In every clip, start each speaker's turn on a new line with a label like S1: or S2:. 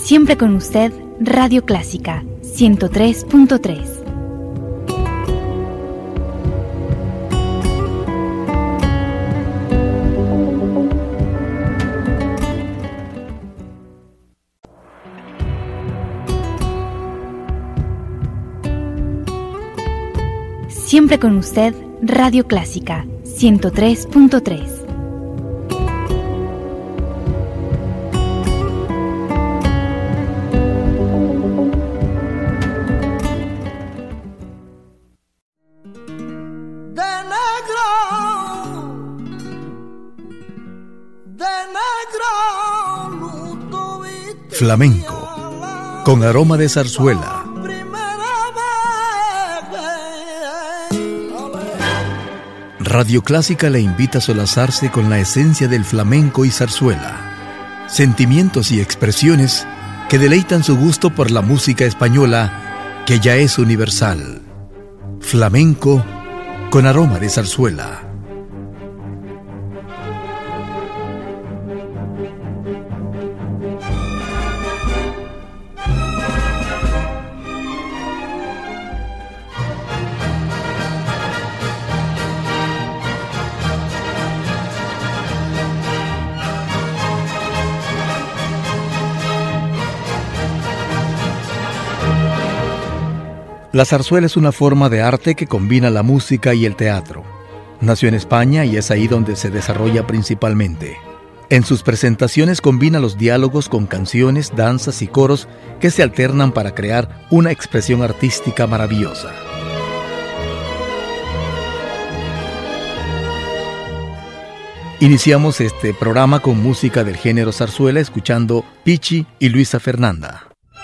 S1: Siempre con usted, Radio Clásica 103.3. Siempre con usted, Radio Clásica 103.3.
S2: Flamenco, con aroma de zarzuela. Radio Clásica le invita a solazarse con la esencia del flamenco y zarzuela. Sentimientos y expresiones que deleitan su gusto por la música española, que ya es universal. Flamenco con aroma de zarzuela. La zarzuela es una forma de arte que combina la música y el teatro. Nació en España y es ahí donde se desarrolla principalmente. En sus presentaciones combina los diálogos con canciones, danzas y coros que se alternan para crear una expresión artística maravillosa. Iniciamos este programa con música del género zarzuela escuchando Pichi y Luisa Fernanda.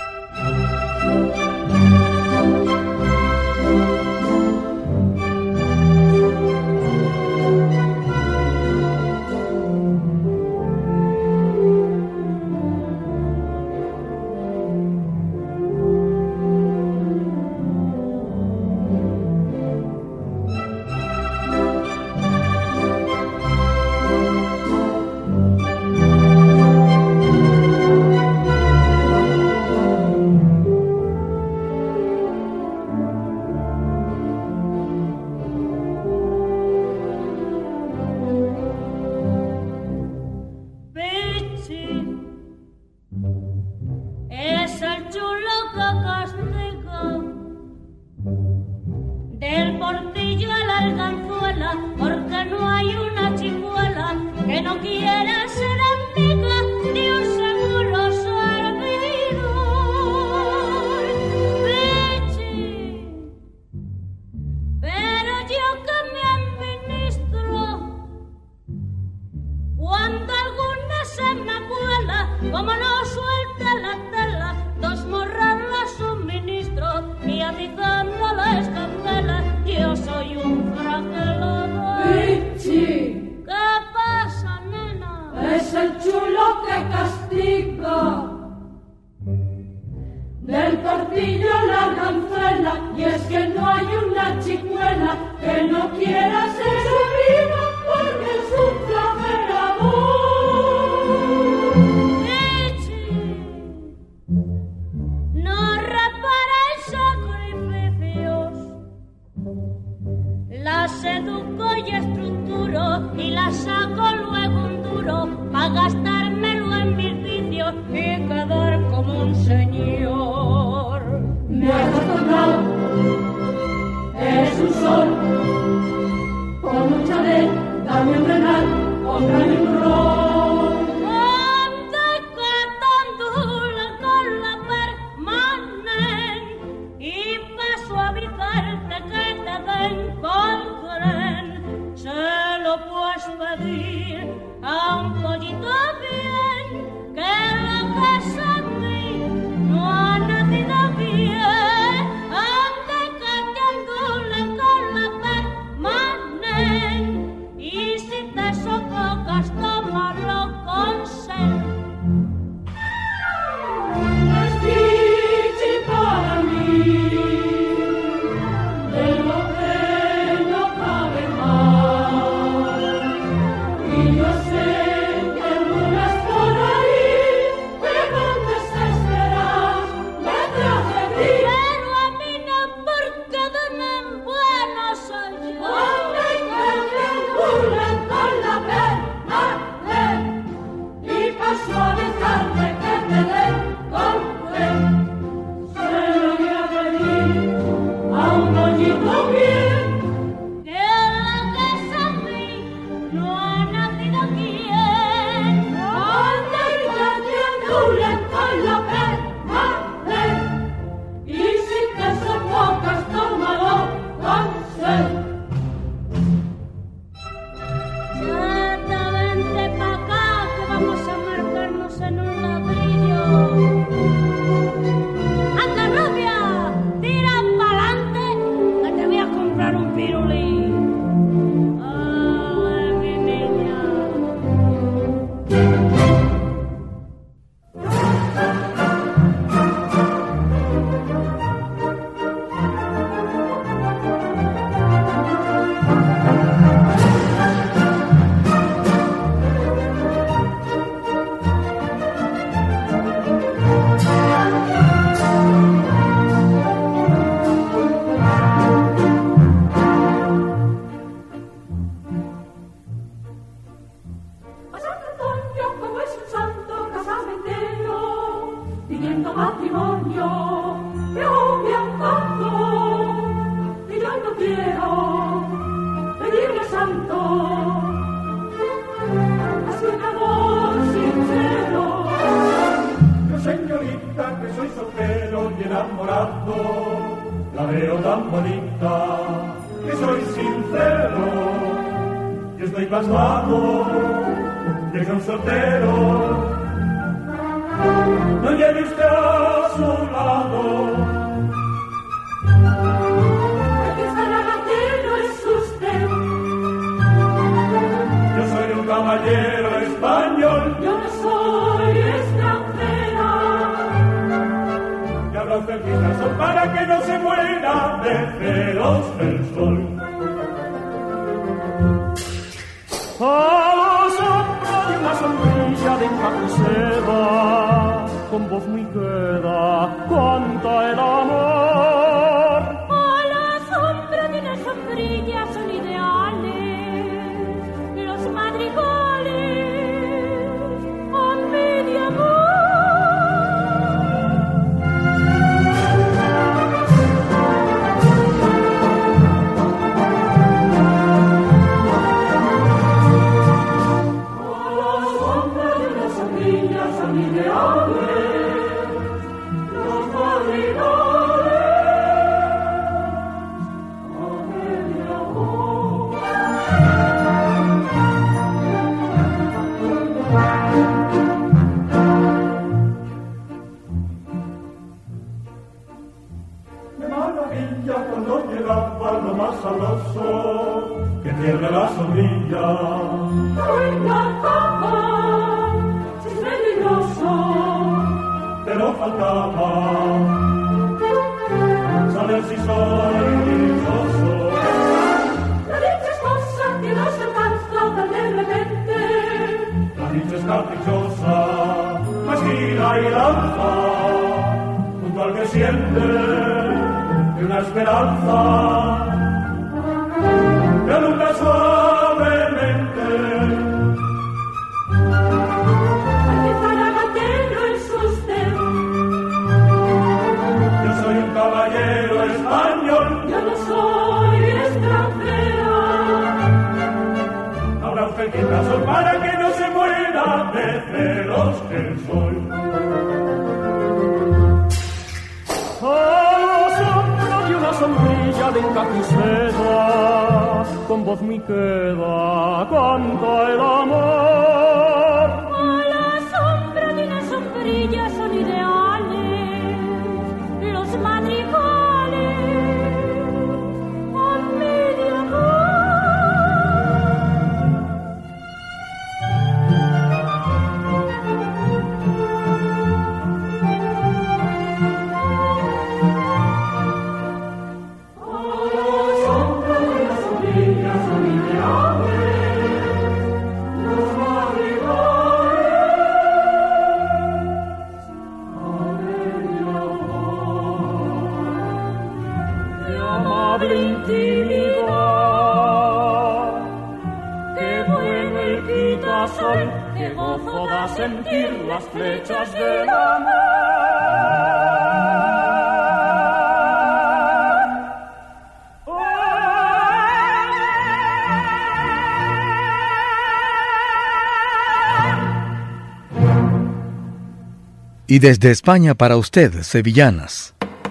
S3: Del portillo la cancela, y es que no hay una chicuela que no quiera ser sobrina porque es un flagelador. Pichi no repara en sacrificios, la seduco y estructuro y la saco luego un duro pa' gastármelo en mis vicios y quedar como un señor. Me has acordado, eres un sol, con un chalet, dame un renal, cómprame un rol. Ande catándola con la permanente y pa' suavizarte que te den con tren, se lo puedes pedir a un pollito bien, que la casa a mí no ha nacido bien. Ande cateándola con la permanente y si te sofocas, tómalo con sed. Es Pichi para mí, de lo que no cabe más, y yo sé que algunas por ahí
S4: tan bonita, que soy sincero, y estoy pasmado, llega un soltero, no lleve usted a su lado.
S3: El desbaragatero es usted.
S4: Yo soy un caballero español,
S3: Yo no soy extranjera.
S4: que habla usted quizás para que no se muera de celos del sol.
S5: A la sombra de una sombrilla de encapucera, con voz muy queda, canta el amor.
S3: A la sombra de una sombrilla son ideales los madrigales a mi amor.
S4: Cuando llegaba lo más sabroso que pierde la sombrilla.
S3: Oiga, papá, si es peligroso,
S4: Pero faltaba saber si soy dichoso.
S3: la dicha es cosa que no se alcanza tan de repente.
S4: La dicha es caprichosa, pues gira y lanza junto al que siente de una esperanza que alumbra suavemente.
S3: El desbaragatero es usted.
S4: Yo soy un caballero español,
S3: Yo no soy extranjera.
S4: habrá usted que razón para que no se muera de celos el sol.
S5: A la sombra de una sombrilla de encapucera, con voz muy queda, canta el amor.
S3: A la sombra de una sombrilla son ideales los madrigales a mi amor.
S5: Amable intimidad, qué bueno el quitasol, qué gozo da sentir las flechas del amor.
S2: Y desde España para usted, sevillanas.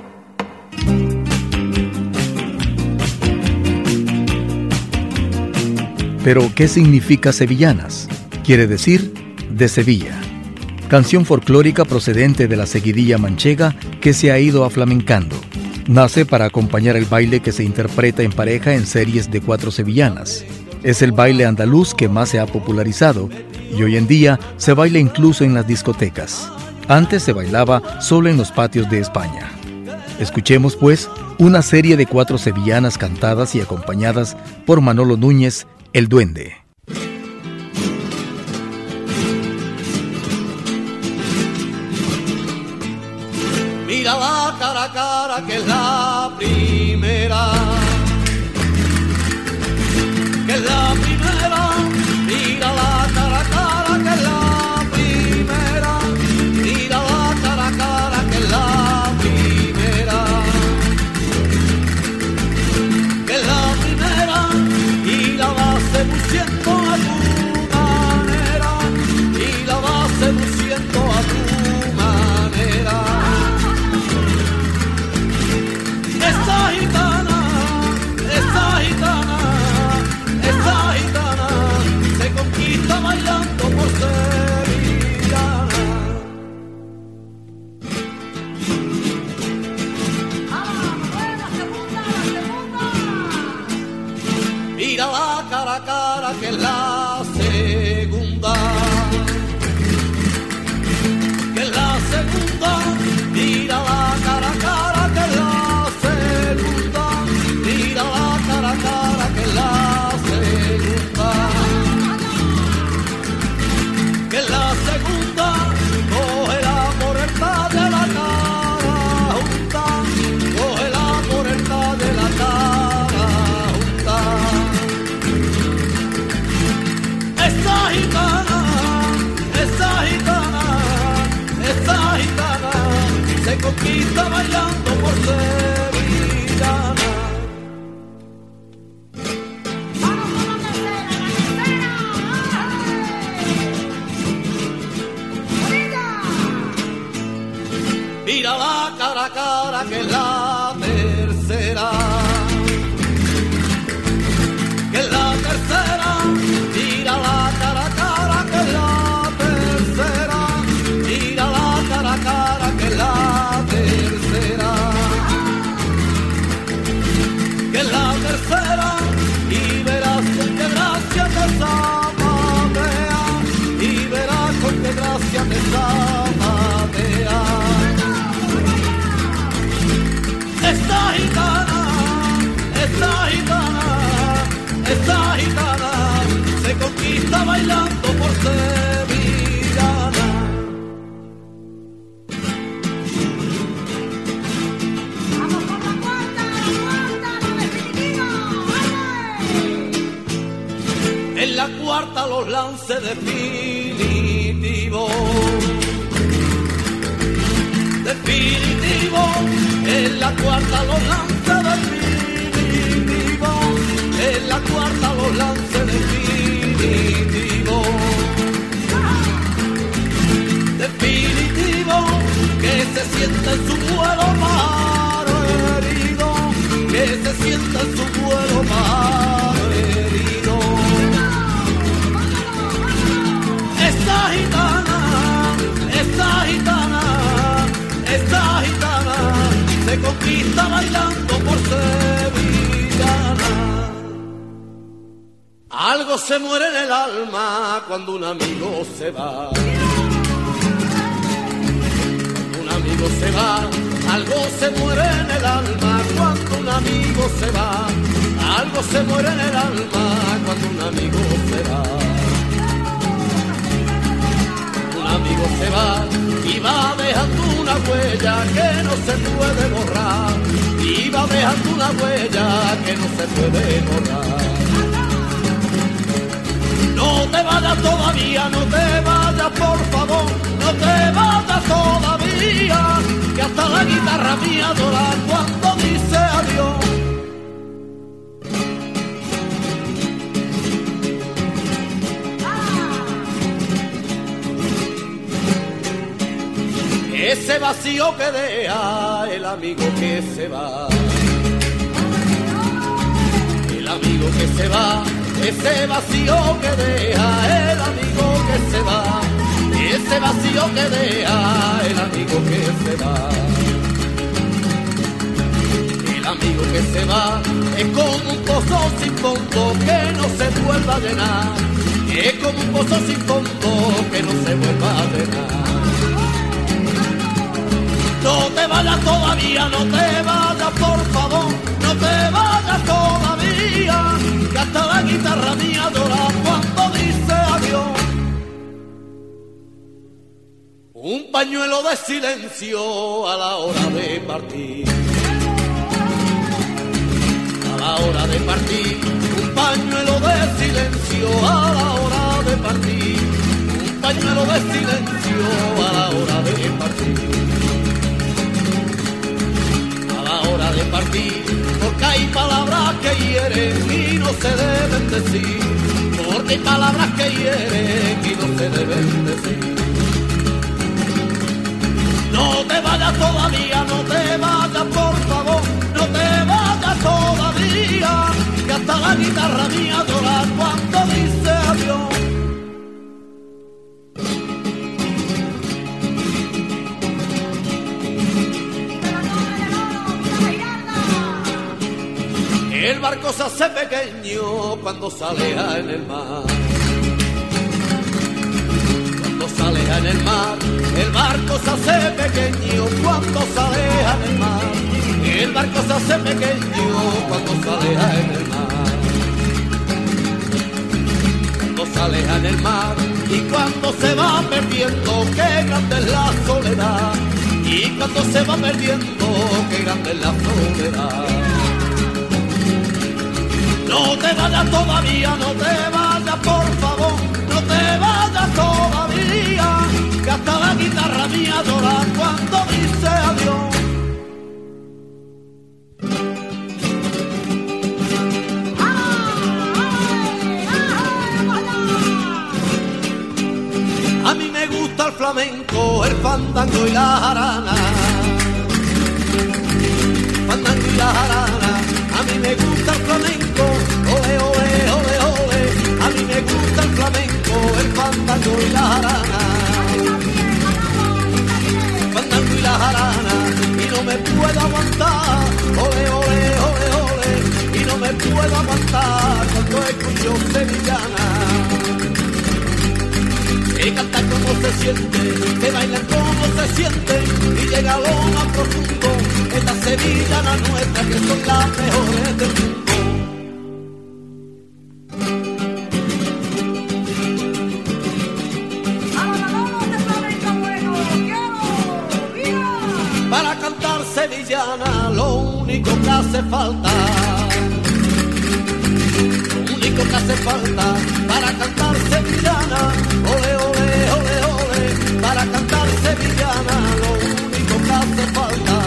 S2: Pero, ¿qué significa sevillanas? Quiere decir de Sevilla. Canción folclórica procedente de la seguidilla manchega que se ha ido aflamencando. Nace para acompañar el baile que se interpreta en pareja en series de 4 sevillanas. Es el baile andaluz que más se ha popularizado y hoy en día se baila incluso en las discotecas. Antes se bailaba solo en los patios de España. Escuchemos, pues, una serie de 4 sevillanas cantadas y acompañadas por Manolo Núñez, el Duende.
S6: Mira la cara a cara que es la primera, que es la primera. Mira la cara a cara que es la primera, mira la cara a cara que es la primera, que es la primera, y la vas seduciendo a tu manera, y la vas seduciendo a tu manera. Esta gitana cara, que es la segunda. Que es la segunda, mira la cara, cara, que es la segunda. Mira la cara, cara, que es la segunda. Que es la segunda, cógela por el ta de la cara junta. Cógela por el ta de la cara junta. Esta gitana, esta gitana, esta gitana se conquista bailando por sevillana. Mira la cara, cara, que es la tercera. Que es la tercera. Mira la cara, cara, que es la tercera. Mira la cara, cara, que es la tercera. Que es la tercera. Y verás con qué gracia te zapatea. Y verás con qué gracia te zapatea. Esta gitana, esta gitana, esta gitana se conquista bailando por sevillana.
S3: Vamos por la cuarta, la definitiva.
S6: En la cuarta los lances definitivos. Definitivo, en la cuarta los lances definitivos, en la cuarta los lances definitivos. Definitivo, que se sienta en su vuelo pájaro herido, que se sienta en su vuelo pájaro herido. Esta gitana, esta gitana, esta gitana se conquista bailando por sevillana. Algo se muere en el alma cuando un amigo se va. Cuando un amigo se va, algo se muere en el alma cuando un amigo se va. Algo se muere en el alma cuando un amigo se va. Un amigo se va y va dejando una huella que no se puede borrar. Y va dejando una huella que no se puede borrar. No te vayas todavía, no te vayas por favor, no te vayas todavía, que hasta la guitarra mía llora cuando dice adiós. Ese vacío que deja el amigo que se va. El amigo que se va, ese vacío que deja el amigo que se va. Ese vacío que deja el amigo que se va. El amigo que se va es como un pozo sin fondo que no se vuelva a llenar. Es como un pozo sin fondo que no se vuelva a llenar. No te vayas todavía, no te vayas por favor, no te vayas todavía, que hasta la guitarra mía llora cuando dice adiós. Un pañuelo de silencio a la hora de partir. A la hora de partir, un pañuelo de silencio a la hora de partir. Un pañuelo de silencio a la hora de partir. Hora de partir, porque hay palabras que hieren y no se deben decir, porque hay palabras que hieren y no se deben decir. No te vayas todavía, no te vayas por favor, no te vayas todavía, que hasta la guitarra mía llora cuando dice adiós. El barco barco se hace pequeño cuando se aleja en el mar. Cuando se aleja en el mar, el barco se hace pequeño cuando se aleja en el mar. El barco se hace pequeño cuando se aleja en el mar. Cuando se aleja en el mar y cuando se va perdiendo, qué grande es la soledad. Y cuando se va perdiendo, qué grande es la soledad. No te vayas todavía, no te vayas por favor, no te vayas todavía, que hasta la guitarra mía llora cuando dice adiós. A mí me gusta el flamenco, el fandango y la jarana. Fandango y la jarana. A mí me gusta el flamenco, ole, ole, ole, ole. A mí me gusta el flamenco, el fandango y la jarana. Fandango y la jarana. Y no me puedo aguantar, ole, ole, ole, ole. Y no me puedo aguantar cuando escucho sevillana. Que cantan como se siente, que bailan como se siente y llega a lo más profundo. Esta sevillana nuestra que son las mejores del mundo. Para cantar sevillana lo único que hace falta, lo único que hace falta para cantar sevillana, ole, ole, ole, ole, para cantar sevillana lo único que hace falta,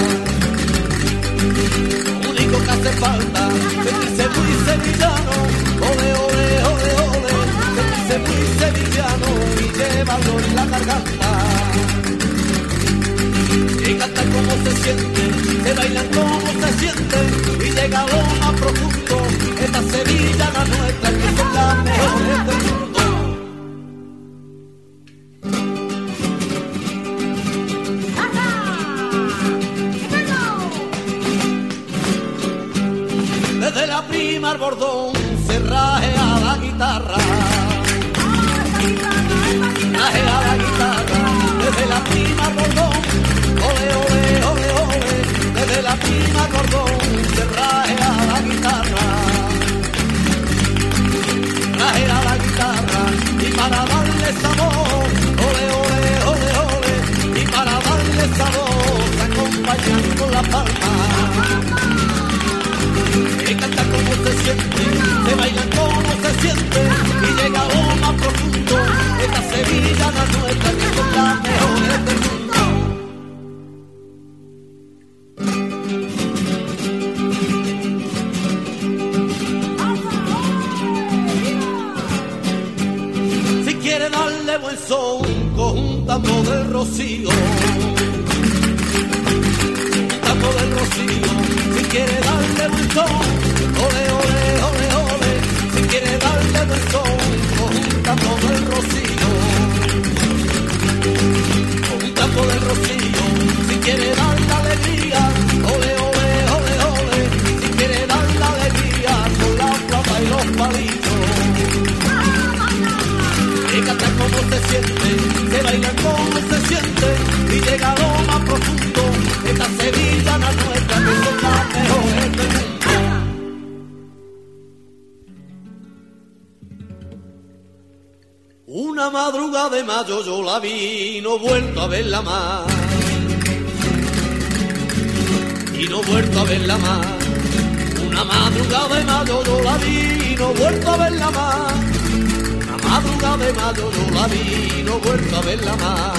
S6: lo único que hace falta, sentirse muy sevillano, ole, ole, ole, ole, sentirse muy sevillano y llevarlo en la garganta. Y cantan como se siente, que bailan como se siente y llega a lo más profundo. Esta sevillana nuestra que son las mejores del mundo. Desde la prima al bordón se rajea la guitarra. Rajea la guitarra. Desde la prima al bordón, ole, ole, ole, ole. Desde la prima al bordón se rajea la guitarra. Rajea la guitarra. Y para darle sabor, ole, ole, ole, ole. Y para darle sabor se acompañan con la palma. Que cantan como se siente, se bailan como se siente y llega a lo más profundo. Esta sevillana nuestra que son las mejores del mundo. Si quiere darle buen son, con un tambor del Rocío. Un tambor del Rocío. Si quiere darle buen son, ole, ole, ole, ole. Si quiere darle buen son, con un tambor del Rocío. Con un tambor del Rocío. Si quiere darle alegría, ole, ole, ole, ole. Si quiere darle alegría, con la flauta y los palillos. Y cantan como se siente, se bailan como se siente y llega a lo más profundo. Esta sevillana nuestra que son las mejores del mundo. Una madrugada de mayo yo la vi y no he vuelto a verla más. Y no he vuelto a verla más. Una madrugada de mayo yo la vi y no he vuelto a verla más. Una madrugada de mayo yo la vi y no he vuelto a verla más.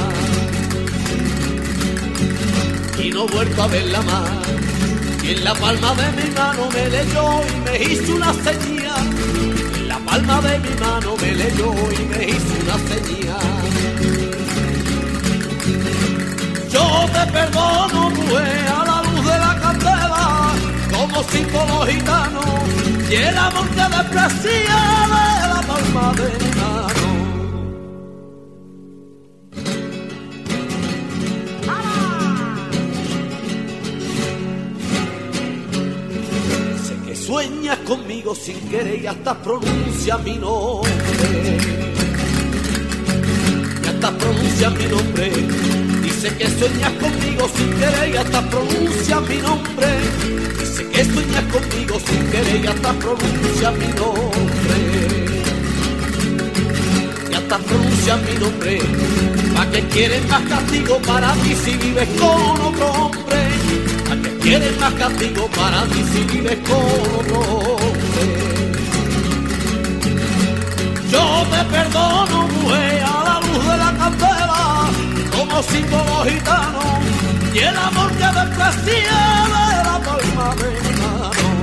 S6: Y no he vuelto a verla más. Y en la palma de mi mano me leyó y me hizo una señal. En la palma de mi mano me leyó y me hizo una señal. Yo te perdono, mujer, a la luz de la candela, como símbolo gitano, y el amor te desprecia de la palma de mi mano. sueñas conmigo sin querer y hasta pronuncia mi nombre. Y hasta pronuncia mi nombre. Dice que sueñas conmigo sin querer y hasta pronuncia mi nombre. Dice que sueñas conmigo sin querer y hasta pronuncia mi nombre. Y hasta pronuncia mi nombre. ¿Para qué quieres más castigo para ti si vives con otro hombre? ¿Para qué quieres más castigo para ti si vives con otro hombre? Yo te perdono, mujer, a la luz de la candela, como símbolo gitano, y el amor que desprecié de la palma de mi mano.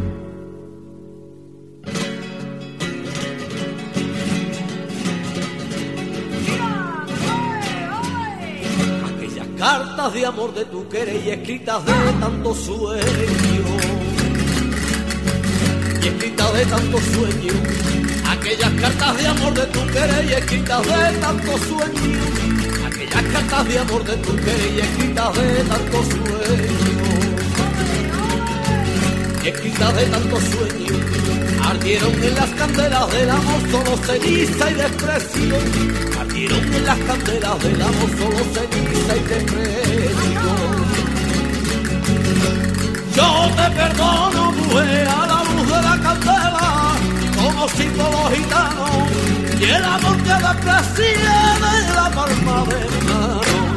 S6: Aquellas cartas de amor de tu querer y escritas de tanto sueño, y escritas de tanto sueño. Aquellas cartas de amor de tu querer y escritas de tanto sueño. Aquellas cartas de amor de tu querer y escritas de tanto sueño. Y escritas de tanto sueño. Ardieron en las candelas del amor solo ceniza y desprecio. Ardieron en las candelas del amor solo ceniza y desprecio. Yo te perdono, mujer, a la luz de la candela, como símbolo gitano, y el amor que desprecié de la palma de mi mano.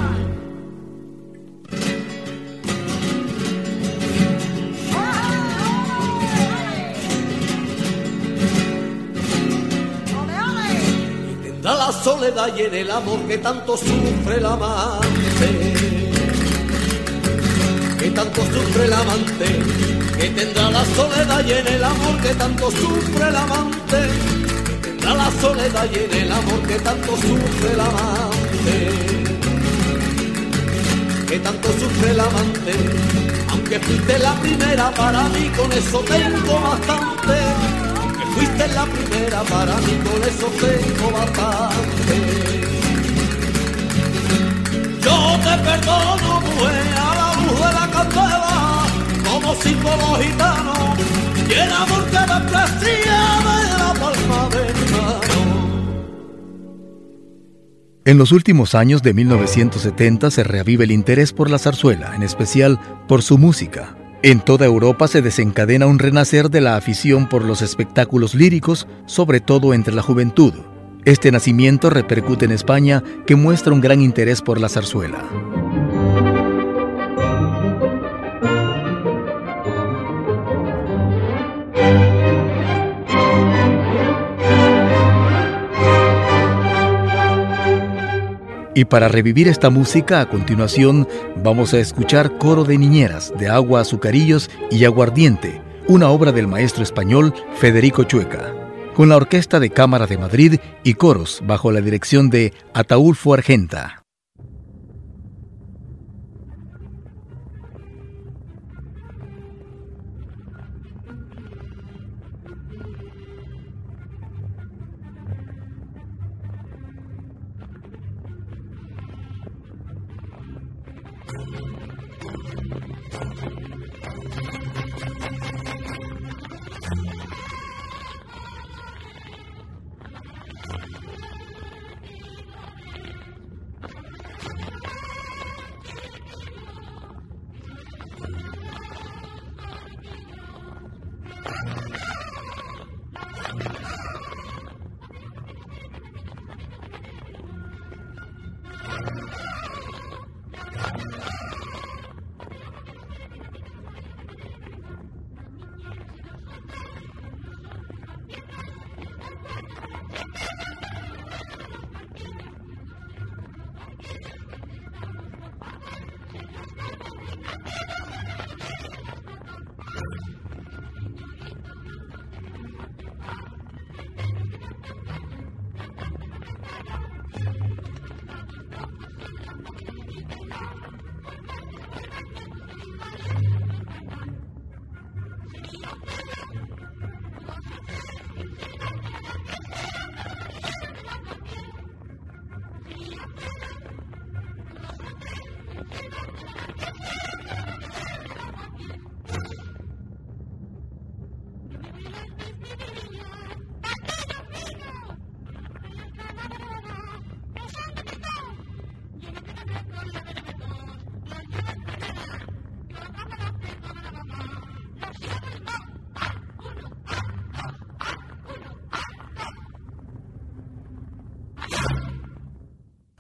S6: Y tendrá la soledad y en el amor que tanto sufre el amante, que tanto sufre el amante, que tendrá la soledad y en el amor que tanto sufre el amante, que tendrá la soledad y en el amor que tanto sufre el amante, que tanto sufre el amante. Aunque fuiste la primera para mí, con eso tengo bastante. Aunque fuiste la primera para mí, con eso tengo bastante. Yo te perdono, mujer, a la luz de la candela, como símbolo gitano, y el amor que desprecié de la palma de mi mano.
S2: En los últimos años de 1970 se reaviva el interés por la zarzuela, en especial por su música. En toda Europa se desencadena un renacer de la afición por los espectáculos líricos, sobre todo entre la juventud. Este nacimiento repercute en España, que muestra un gran interés por la zarzuela. Y para revivir esta música, a continuación vamos a escuchar Coro de Niñeras, de Agua, Azucarillos y Aguardiente, una obra del maestro español Federico Chueca, con la Orquesta de Cámara de Madrid y coros bajo la dirección de Ataúlfo Argenta.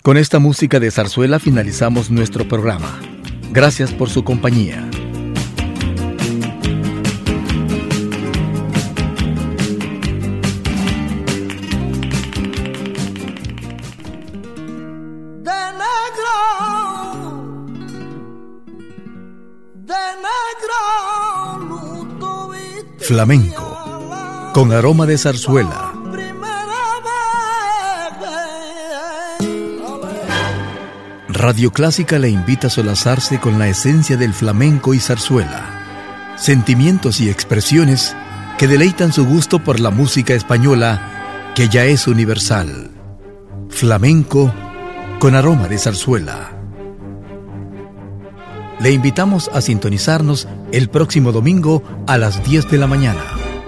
S2: Con esta música de zarzuela finalizamos nuestro programa. Gracias por su compañía. Flamenco, con aroma de zarzuela. Radio Clásica le invita a solazarse con la esencia del flamenco y zarzuela. Sentimientos y expresiones que deleitan su gusto por la música española, que ya es universal. Flamenco con aroma de zarzuela. Le invitamos a sintonizarnos el próximo domingo a las 10 de la mañana.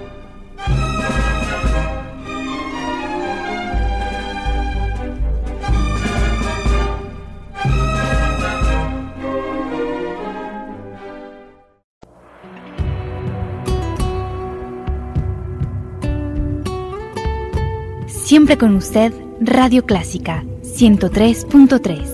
S1: Siempre con usted, Radio Clásica 103.3.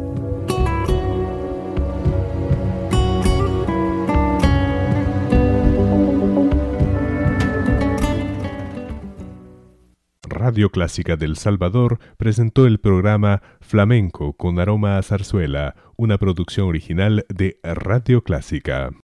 S7: Radio Clásica del Salvador presentó el programa Flamenco con aroma a zarzuela, una producción original de Radio Clásica.